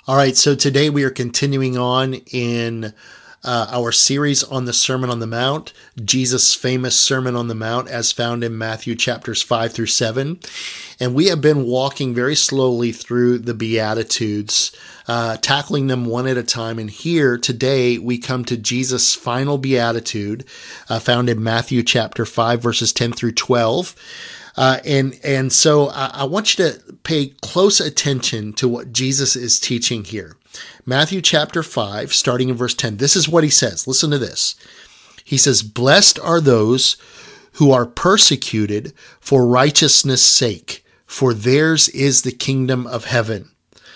All right, so today we are continuing on in our series on the Sermon on the Mount, Jesus' famous Sermon on the Mount as found in Matthew chapters 5 through 7. And we have been walking very slowly through the Beatitudes, tackling them one at a time. And here today we come to Jesus' final Beatitude found in Matthew chapter 5 verses 10 through 12. And so I want you to pay close attention to what Jesus is teaching here. Matthew chapter 5, starting in verse 10. This is what he says. Listen to this. He says, "Blessed are those who are persecuted for righteousness' sake, for theirs is the kingdom of heaven.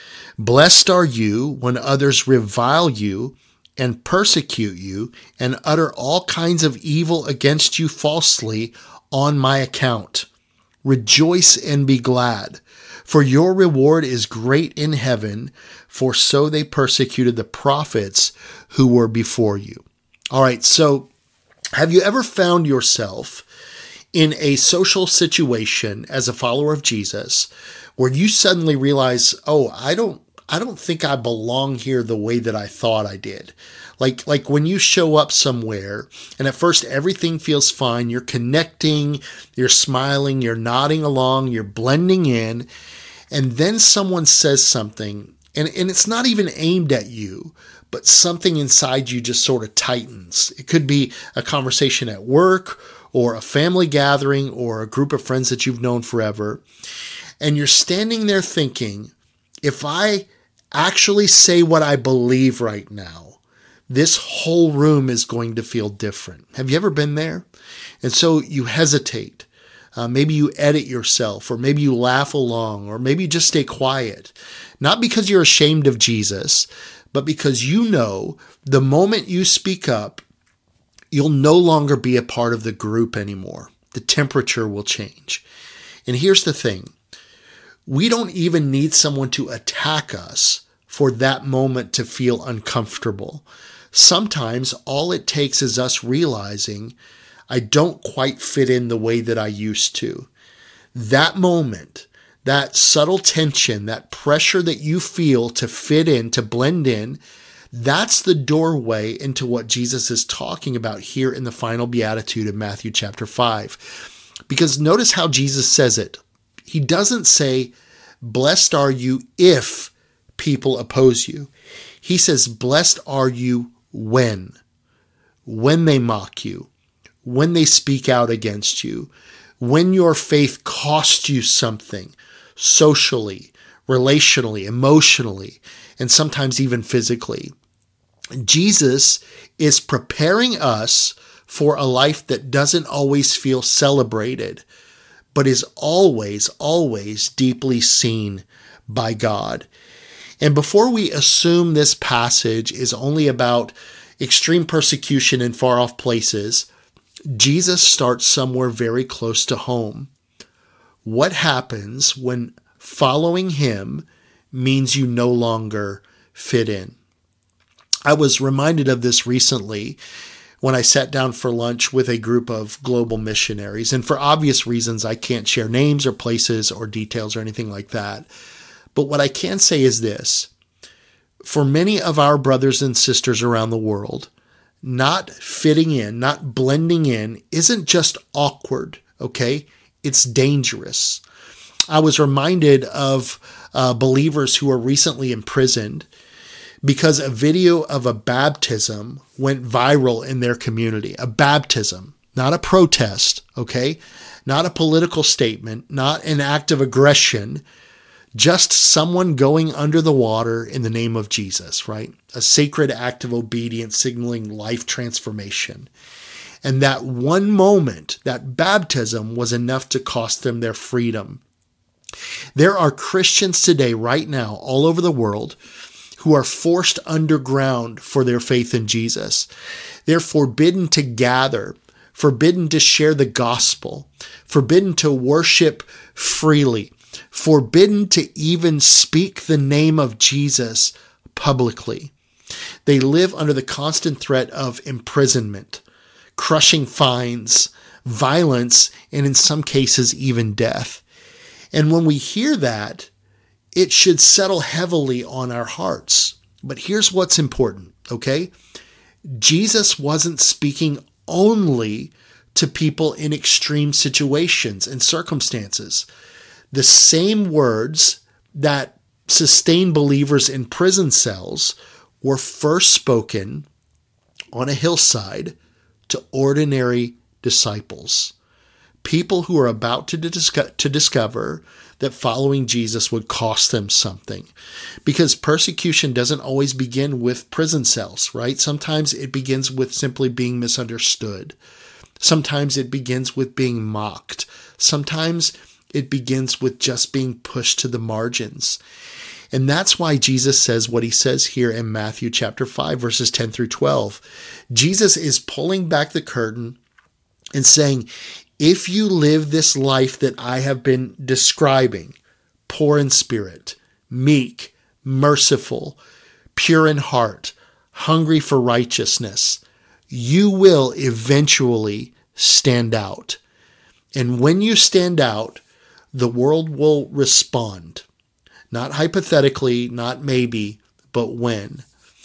Blessed are you when others revile you and persecute you and utter all kinds of evil against you falsely on my account. Rejoice and be glad, for your reward is great in heaven, for so they persecuted the prophets who were before you." All right, so have you ever found yourself in a social situation as a follower of Jesus where you suddenly realize, oh, I don't think I belong here the way that I thought I did. Like when you show up somewhere and at first everything feels fine, you're connecting, you're smiling, you're nodding along, you're blending in, and then someone says something and it's not even aimed at you, but something inside you just sort of tightens. It could be a conversation at work or a family gathering or a group of friends that you've known forever. And you're standing there thinking, if I actually say what I believe right now, this whole room is going to feel different. Have you ever been there? And so you hesitate. Maybe you edit yourself, or maybe you laugh along, or maybe you just stay quiet. Not because you're ashamed of Jesus, but because you know the moment you speak up, you'll no longer be a part of the group anymore. The temperature will change. And here's the thing. We don't even need someone to attack us for that moment to feel uncomfortable. Sometimes all it takes is us realizing I don't quite fit in the way that I used to. That moment, that subtle tension, that pressure that you feel to fit in, to blend in, that's the doorway into what Jesus is talking about here in the final beatitude of Matthew chapter 5. Because notice how Jesus says it. He doesn't say, "Blessed are you if people oppose you." He says, "Blessed are you when they mock you, when they speak out against you, when your faith costs you something socially, relationally, emotionally, and sometimes even physically." Jesus is preparing us for a life that doesn't always feel celebrated, but is always, always deeply seen by God. And before we assume this passage is only about extreme persecution in far-off places, Jesus starts somewhere very close to home. What happens when following him means you no longer fit in? I was reminded of this recently when I sat down for lunch with a group of global missionaries. And for obvious reasons, I can't share names or places or details or anything like that. But what I can say is this. For many of our brothers and sisters around the world, not fitting in, not blending in, isn't just awkward, okay? It's dangerous. I was reminded of believers who were recently imprisoned because a video of a baptism went viral in their community. A baptism, not a protest, okay? Not a political statement, not an act of aggression, just someone going under the water in the name of Jesus, right? A sacred act of obedience signaling life transformation. And that one moment, that baptism, was enough to cost them their freedom. There are Christians today, right now, all over the world, who are forced underground for their faith in Jesus. They're forbidden to gather, forbidden to share the gospel, forbidden to worship freely, forbidden to even speak the name of Jesus publicly. They live under the constant threat of imprisonment, crushing fines, violence, and in some cases even death. And when we hear that, it should settle heavily on our hearts. But here's what's important, okay? Jesus wasn't speaking only to people in extreme situations and circumstances. The same words that sustain believers in prison cells were first spoken on a hillside to ordinary disciples, people who are about to discover that following Jesus would cost them something. Because persecution doesn't always begin with prison cells, right? Sometimes it begins with simply being misunderstood. Sometimes it begins with being mocked. Sometimes it begins with just being pushed to the margins. And that's why Jesus says what he says here in Matthew chapter 5, verses 10 through 12. Jesus is pulling back the curtain and saying, if you live this life that I have been describing, poor in spirit, meek, merciful, pure in heart, hungry for righteousness, you will eventually stand out. And when you stand out, the world will respond. Not hypothetically, not maybe, but when.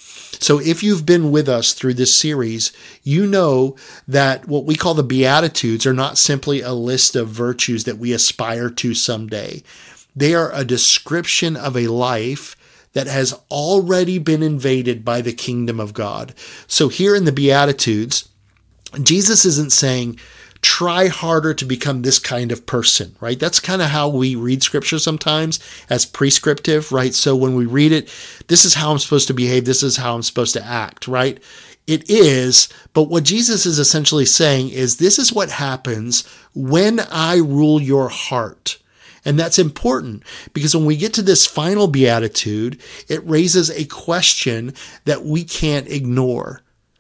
So if you've been with us through this series, you know that what we call the Beatitudes are not simply a list of virtues that we aspire to someday. They are a description of a life that has already been invaded by the kingdom of God. So here in the Beatitudes, Jesus isn't saying, try harder to become this kind of person, right? That's kind of how we read scripture sometimes, as prescriptive, right? So when we read it, this is how I'm supposed to behave, this is how I'm supposed to act, right? It is, but what Jesus is essentially saying is this is what happens when I rule your heart. And that's important because when we get to this final beatitude, it raises a question that we can't ignore.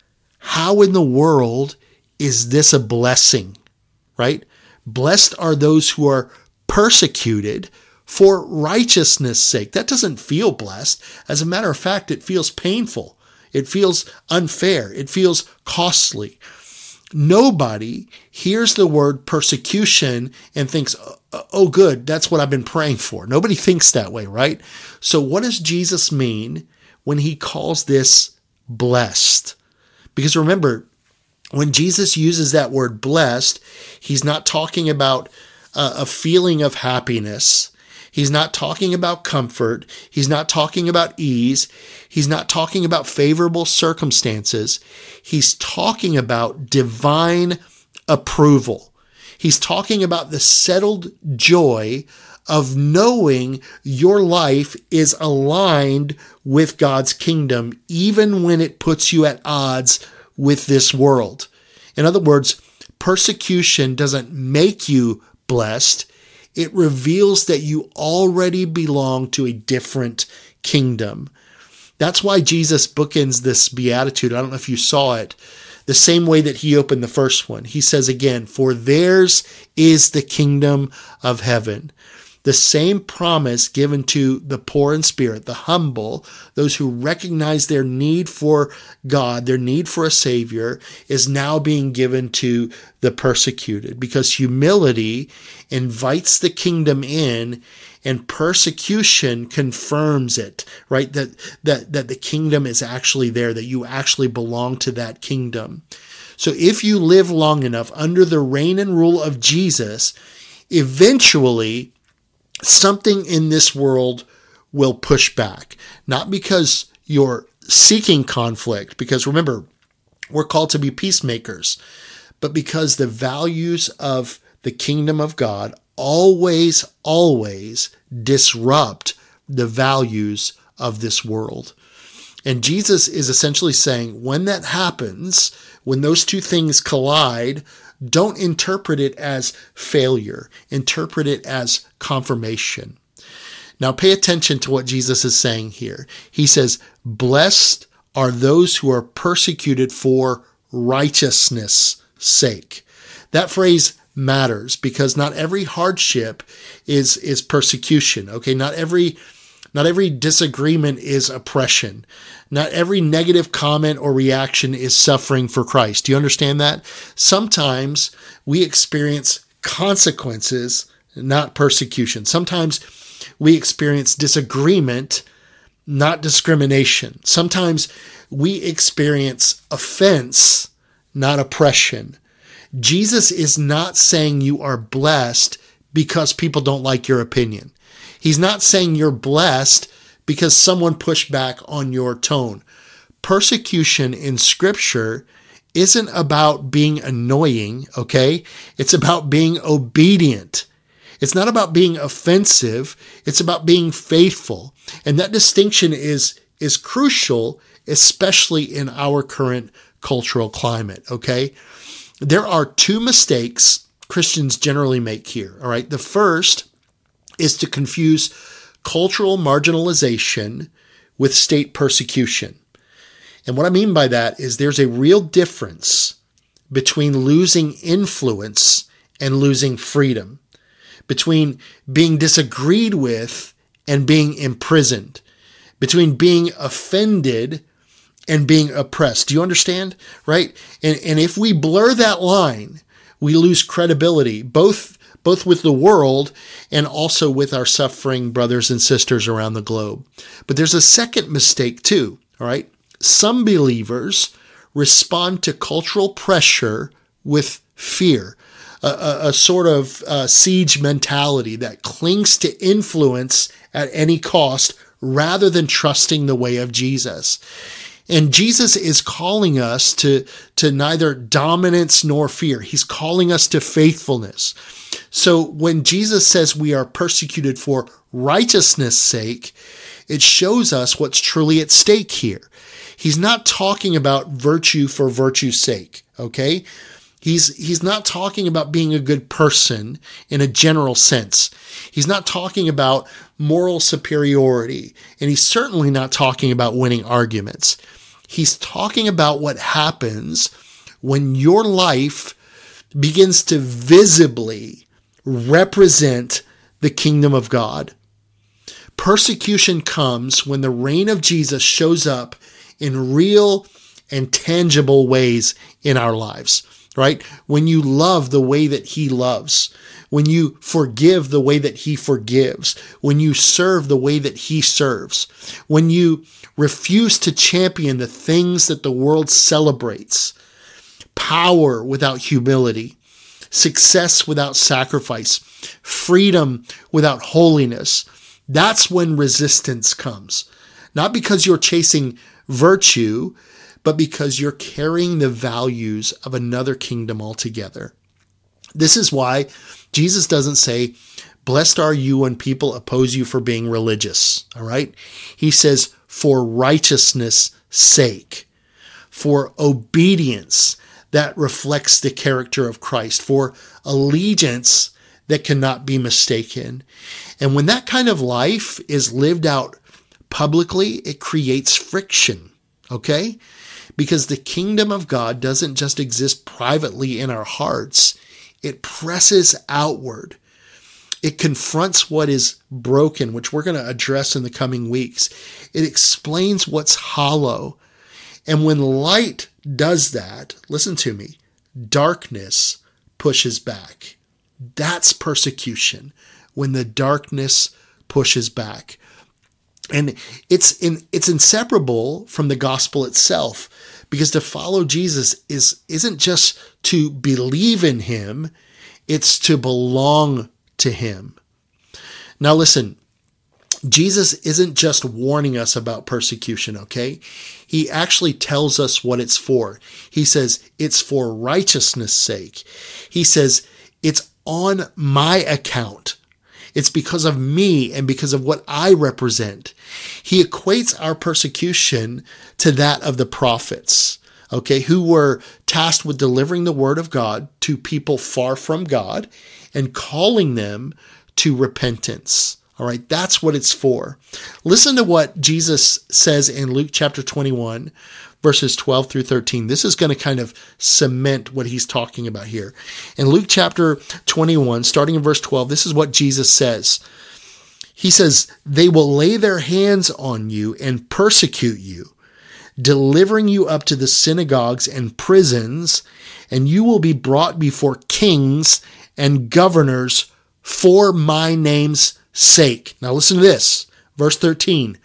How in the world is this a blessing, right? Blessed are those who are persecuted for righteousness' sake. That doesn't feel blessed. As a matter of fact, it feels painful. It feels unfair. It feels costly. Nobody hears the word persecution and thinks, oh, good, that's what I've been praying for. Nobody thinks that way, right? So what does Jesus mean when he calls this blessed? Because remember, when Jesus uses that word blessed, he's not talking about a feeling of happiness. He's not talking about comfort. He's not talking about ease. He's not talking about favorable circumstances. He's talking about divine approval. He's talking about the settled joy of knowing your life is aligned with God's kingdom, even when it puts you at odds with this world. In other words, persecution doesn't make you blessed. It reveals that you already belong to a different kingdom. That's why Jesus bookends this beatitude. I don't know if you saw it, the same way that he opened the first one. He says again, for theirs is the kingdom of heaven. The same promise given to the poor in spirit, the humble, those who recognize their need for God, their need for a Savior, is now being given to the persecuted, because humility invites the kingdom in and persecution confirms it, right? That the kingdom is actually there, that you actually belong to that kingdom. So if you live long enough under the reign and rule of Jesus, eventually something in this world will push back. Not because you're seeking conflict, because remember, we're called to be peacemakers, but because the values of the kingdom of God always disrupt the values of this world. And Jesus is essentially saying, when that happens, when those two things collide, don't interpret it as failure. Interpret it as confirmation. Now pay attention to what Jesus is saying here. He says, blessed are those who are persecuted for righteousness' sake. That phrase matters because not every hardship is persecution. Okay, not every disagreement is oppression. Not every negative comment or reaction is suffering for Christ. Do you understand that? Sometimes we experience consequences, not persecution. Sometimes we experience disagreement, not discrimination. Sometimes we experience offense, not oppression. Jesus is not saying you are blessed because people don't like your opinion. He's not saying you're blessed because someone pushed back on your tone. Persecution in Scripture isn't about being annoying, okay? It's about being obedient. It's not about being offensive. It's about being faithful. And that distinction is crucial, especially in our current cultural climate, okay? There are two mistakes Christians generally make here, all right? The first is to confuse cultural marginalization with state persecution. And what I mean by that is there's a real difference between losing influence and losing freedom, between being disagreed with and being imprisoned, between being offended and being oppressed. Do you understand? Right? And if we blur that line, we lose credibility, both with the world and also with our suffering brothers and sisters around the globe. But there's a second mistake too, all right? Some believers respond to cultural pressure with fear, a sort of siege mentality that clings to influence at any cost rather than trusting the way of Jesus. And Jesus is calling us to neither dominance nor fear. He's calling us to faithfulness. So when Jesus says we are persecuted for righteousness' sake, it shows us what's truly at stake here. He's not talking about virtue for virtue's sake, okay? He's not talking about being a good person in a general sense. He's not talking about moral superiority, and he's certainly not talking about winning arguments. He's talking about what happens when your life begins to visibly represent the kingdom of God. Persecution comes when the reign of Jesus shows up in real and tangible ways in our lives, right? When you love the way that he loves, when you forgive the way that he forgives, when you serve the way that he serves, when you refuse to champion the things that the world celebrates, power without humility, success without sacrifice, freedom without holiness. That's when resistance comes. Not because you're chasing virtue, but because you're carrying the values of another kingdom altogether. This is why Jesus doesn't say, blessed are you when people oppose you for being religious, all right? He says, for righteousness' sake, for obedience that reflects the character of Christ, for allegiance that cannot be mistaken. And when that kind of life is lived out publicly, it creates friction, okay? Because the kingdom of God doesn't just exist privately in our hearts. It presses outward. It confronts what is broken, which we're going to address in the coming weeks. It explains what's hollow. And when light does that, listen to me, darkness pushes back. That's persecution, when the darkness pushes back. And it's inseparable from the gospel itself, because to follow Jesus isn't just to believe in him, it's to belong to him. Now listen, Jesus isn't just warning us about persecution, okay? He actually tells us what it's for. He says it's for righteousness' sake. He says it's on my account. It's because of me and because of what I represent. He equates our persecution to that of the prophets, okay, who were tasked with delivering the word of God to people far from God and calling them to repentance. All right, that's what it's for. Listen to what Jesus says in Luke chapter 21, verses 12 through 13. This is going to kind of cement what he's talking about here. In Luke chapter 21, starting in verse 12, this is what Jesus says. He says, they will lay their hands on you and persecute you, delivering you up to the synagogues and prisons, and you will be brought before kings and governors for my name's sake. Now listen to this. Verse 13.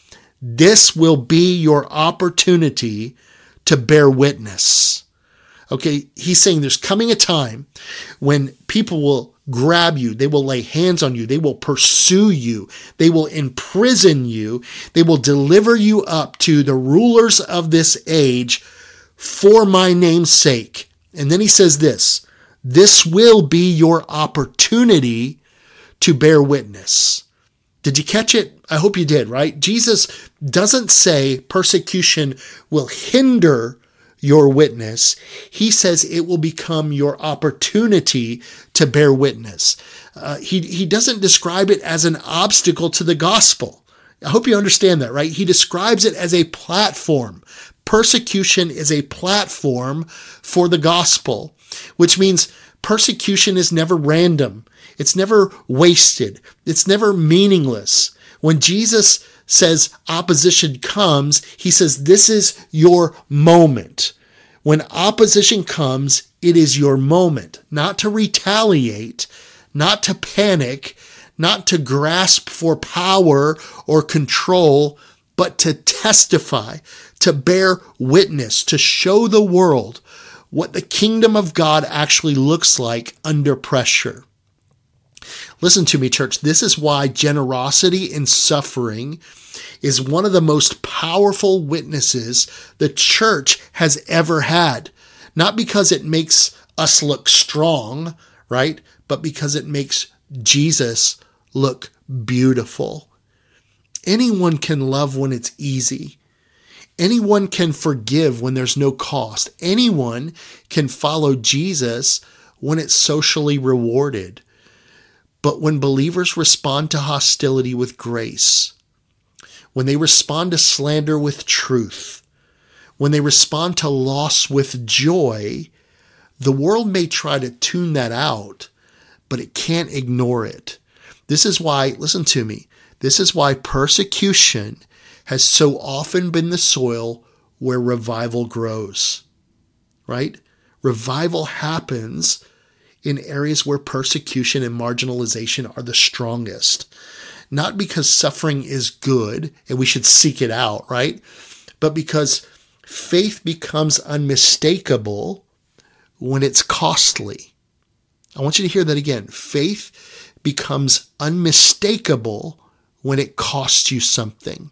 This will be your opportunity to bear witness. Okay, he's saying there's coming a time when people will grab you, they will lay hands on you, they will pursue you, they will imprison you, they will deliver you up to the rulers of this age for my name's sake. And then he says this will be your opportunity to bear witness. Did you catch it? I hope you did, right? Jesus doesn't say persecution will hinder your witness. He says it will become your opportunity to bear witness. He doesn't describe it as an obstacle to the gospel. I hope you understand that, right? He describes it as a platform. Persecution is a platform for the gospel, which means persecution is never random. It's never wasted. It's never meaningless. When Jesus says opposition comes, he says this is your moment. When opposition comes, it is your moment, not to retaliate, not to panic, not to grasp for power or control, but to testify, to bear witness, to show the world what the kingdom of God actually looks like under pressure. Listen to me, church. This is why generosity in suffering is one of the most powerful witnesses the church has ever had. Not because it makes us look strong, right? But because it makes Jesus look beautiful. Anyone can love when it's easy. Anyone can forgive when there's no cost. Anyone can follow Jesus when it's socially rewarded. But when believers respond to hostility with grace, when they respond to slander with truth, when they respond to loss with joy, the world may try to tune that out, but it can't ignore it. This is why, listen to me, this is why persecution has so often been the soil where revival grows, right? Revival happens in areas where persecution and marginalization are the strongest. Not because suffering is good and we should seek it out, right? But because faith becomes unmistakable when it's costly. I want you to hear that again. Faith becomes unmistakable when it costs you something.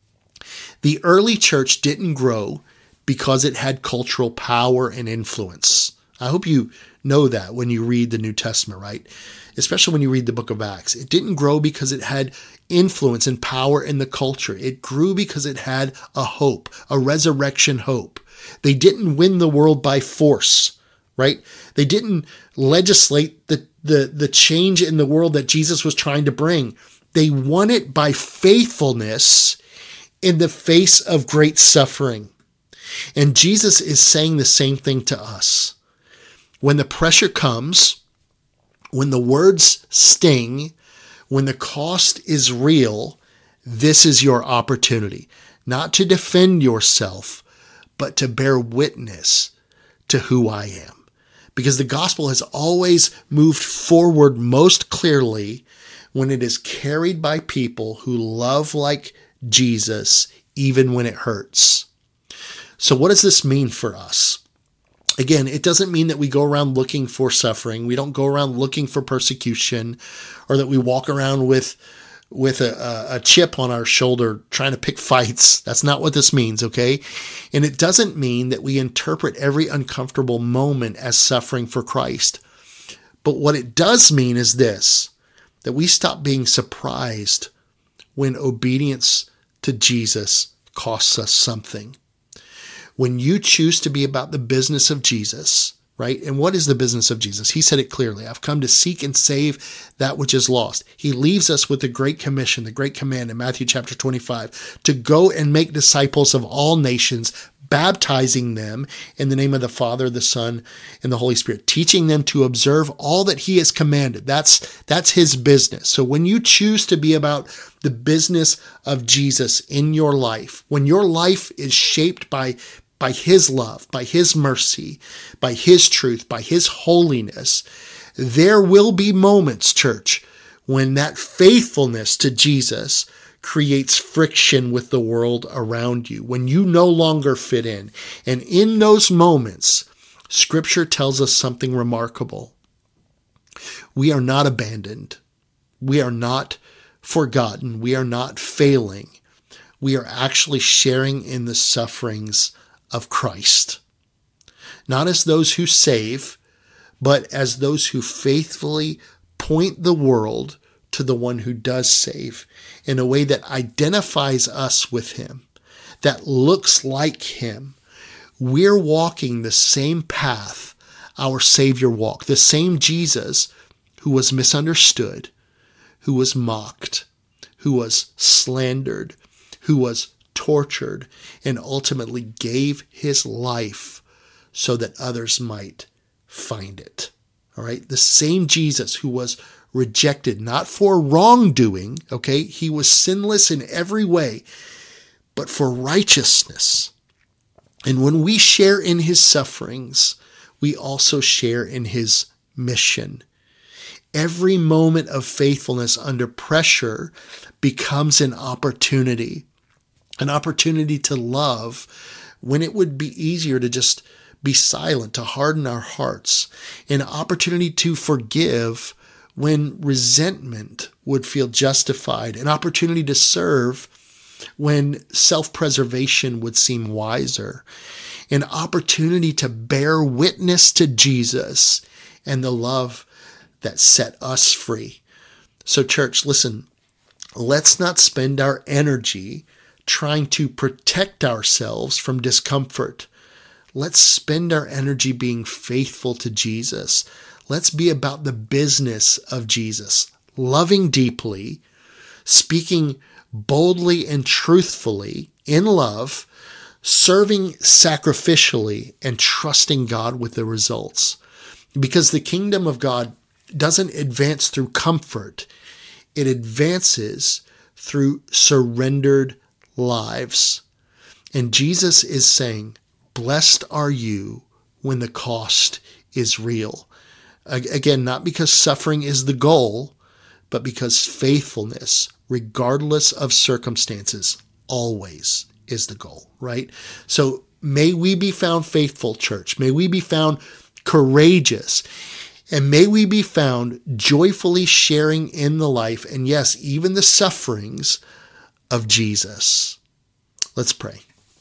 The early church didn't grow because it had cultural power and influence. I hope you know that when you read the New Testament, right? Especially when you read the book of Acts. It didn't grow because it had influence and power in the culture. It grew because it had a hope, a resurrection hope. They didn't win the world by force, right? They didn't legislate the change in the world that Jesus was trying to bring. They won it by faithfulness in the face of great suffering. And Jesus is saying the same thing to us. When the pressure comes, when the words sting, when the cost is real, this is your opportunity. Not to defend yourself, but to bear witness to who I am. Because the gospel has always moved forward most clearly when it is carried by people who love like Jesus, even when it hurts. So what does this mean for us? Again, it doesn't mean that we go around looking for suffering. We don't go around looking for persecution, or that we walk around with a chip on our shoulder trying to pick fights. That's not what this means, okay? And it doesn't mean that we interpret every uncomfortable moment as suffering for Christ. But what it does mean is this, that we stop being surprised when obedience to Jesus costs us something. When you choose to be about the business of Jesus, right? And what is the business of Jesus? He said it clearly. I've come to seek and save that which is lost. He leaves us with the Great Commission, the Great Command in Matthew chapter 25, to go and make disciples of all nations, baptizing them in the name of the Father, the Son, and the Holy Spirit, teaching them to observe all that he has commanded. That's his business. So when you choose to be about the business of Jesus in your life, when your life is shaped by his love, by his mercy, by his truth, by his holiness, there will be moments, church, when that faithfulness to Jesus creates friction with the world around you, when you no longer fit in. And in those moments, Scripture tells us something remarkable. We are not abandoned. We are not forgotten. We are not failing. We are actually sharing in the sufferings of Christ. Not as those who save, but as those who faithfully point the world to the one who does save in a way that identifies us with him, that looks like him. We're walking the same path our Savior walked, the same Jesus who was misunderstood, who was mocked, who was slandered, who was tortured, and ultimately gave his life so that others might find it. All right. The same Jesus who was rejected, not for wrongdoing. Okay. He was sinless in every way, but for righteousness. And when we share in his sufferings, we also share in his mission. Every moment of faithfulness under pressure becomes an opportunity to love when it would be easier to just be silent, to harden our hearts, an opportunity to forgive when resentment would feel justified, an opportunity to serve when self-preservation would seem wiser, an opportunity to bear witness to Jesus and the love that set us free. So church, listen, let's not spend our energy trying to protect ourselves from discomfort. Let's spend our energy being faithful to Jesus. Let's be about the business of Jesus, loving deeply, speaking boldly and truthfully in love, serving sacrificially, and trusting God with the results. Because the kingdom of God doesn't advance through comfort. It advances through surrendered lives. And Jesus is saying, blessed are you when the cost is real. Again, not because suffering is the goal, but because faithfulness, regardless of circumstances, always is the goal, right? So may we be found faithful, church. May we be found courageous. And may we be found joyfully sharing in the life, and yes, even the sufferings of Jesus. Let's pray.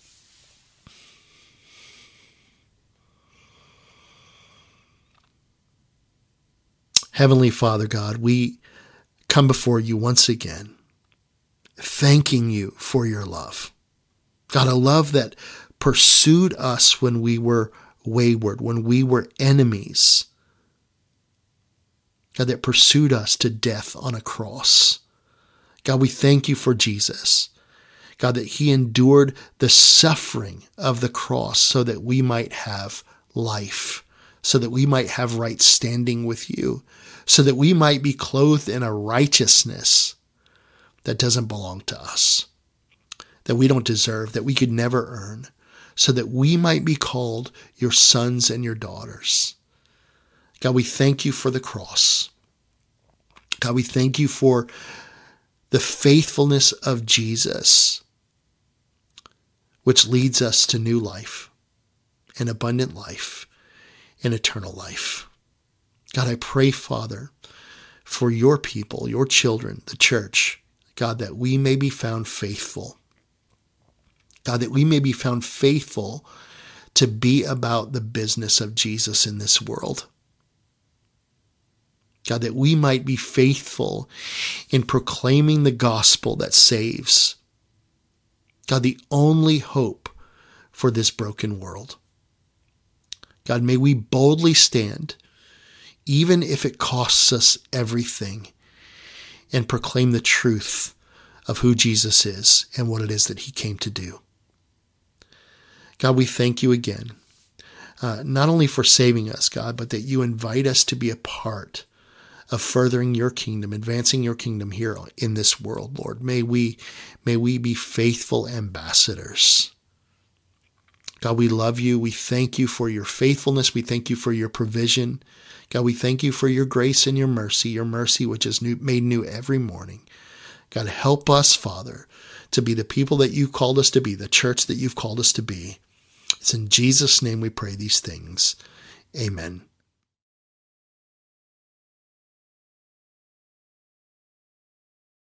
Heavenly Father God, we come before you once again, thanking you for your love. God, a love that pursued us when we were wayward, when we were enemies. God, that pursued us to death on a cross. God, we thank you for Jesus. God, that he endured the suffering of the cross so that we might have life, so that we might have right standing with you, so that we might be clothed in a righteousness that doesn't belong to us, that we don't deserve, that we could never earn, so that we might be called your sons and your daughters. God, we thank you for the cross. God, we thank you for the faithfulness of Jesus, which leads us to new life, an abundant life, and eternal life. God, I pray, Father, for your people, your children, the church, God, that we may be found faithful. God, that we may be found faithful to be about the business of Jesus in this world. God, that we might be faithful in proclaiming the gospel that saves. God, the only hope for this broken world. God, may we boldly stand, even if it costs us everything, and proclaim the truth of who Jesus is and what it is that he came to do. God, we thank you again, not only for saving us, God, but that you invite us to be a part of furthering your kingdom, advancing your kingdom here in this world, Lord. May we be faithful ambassadors. God, we love you. We thank you for your faithfulness. We thank you for your provision. God, we thank you for your grace and your mercy which is made new every morning. God, help us, Father, to be the people that you called us to be, the church that you've called us to be. It's in Jesus' name we pray these things. Amen.